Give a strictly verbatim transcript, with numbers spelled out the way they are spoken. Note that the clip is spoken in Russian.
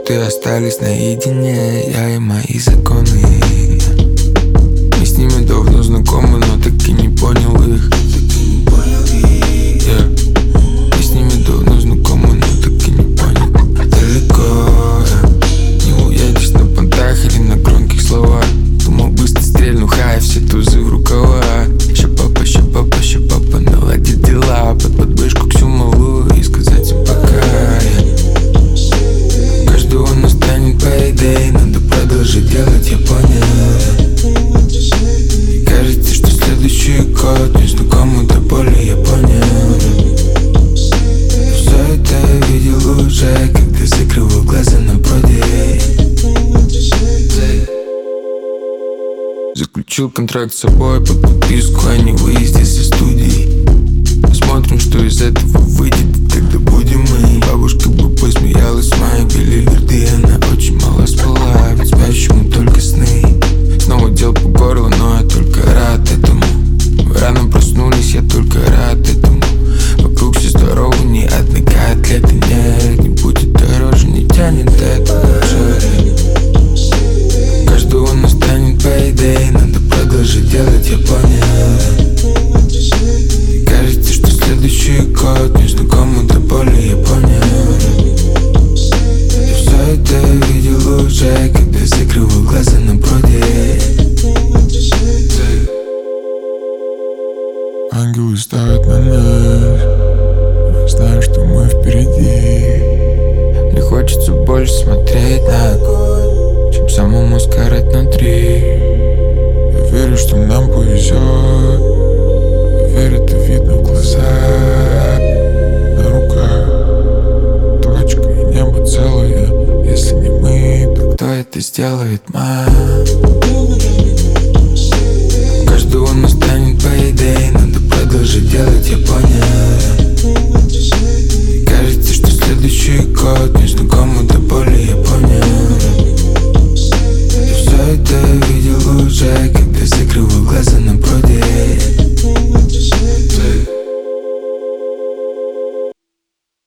минуты остались наедине, я и мои законы. Мы с ними давно знакомы, но так и не понял их. Yeah. Мы с ними давно знакомы, но так и не понял. Далеко, yeah. Не уедешь на понтах или на громких словах. Думал, быстро стрельну хай, все тузы в рукава. Ща папа, ща папа, ща папа наладит дела. Под подмышку всю малую и сказать им пока, yeah. Каждого настанет по идее, надо продолжить делать, я понял. И кажется, что следующий год незнакомый до боли, я понял. Все это я видел уже, когда закрывал глаза на проде. Заключил контракт с собой под подписку о невыезде со студии. Посмотрим, что из этого выйдет, когда будем мы. Бабушка бы посмеялась в моей билиберды. Она очень мало спала, ведь спящему только сны. Снова дел по горло, но я только рад этому. Рано проснулись, я только рад этому. Вокруг все здоровы, ни одной котлеты нет. Не будет дороже, не тянет это уже. Каждого настанет по идее, надо продолжить делать, я понял. И кажется, что следующий год незнакомый до боли, я понял. И все это я видел уже, когда закрывал глаза на проде. Ангелы ставят на нас, знаю, что мы впереди. Мне хочется больше смотреть на огонь, чем самому сгорать внутри. Я верю, что нам повезет, верю, это видно в глазах, на руках точка и небо целое. Если не мы, то кто это сделает, мам? Каждого настанет по идее, надо продолжить делать, я понял. И кажется, что следующий год незнакомый до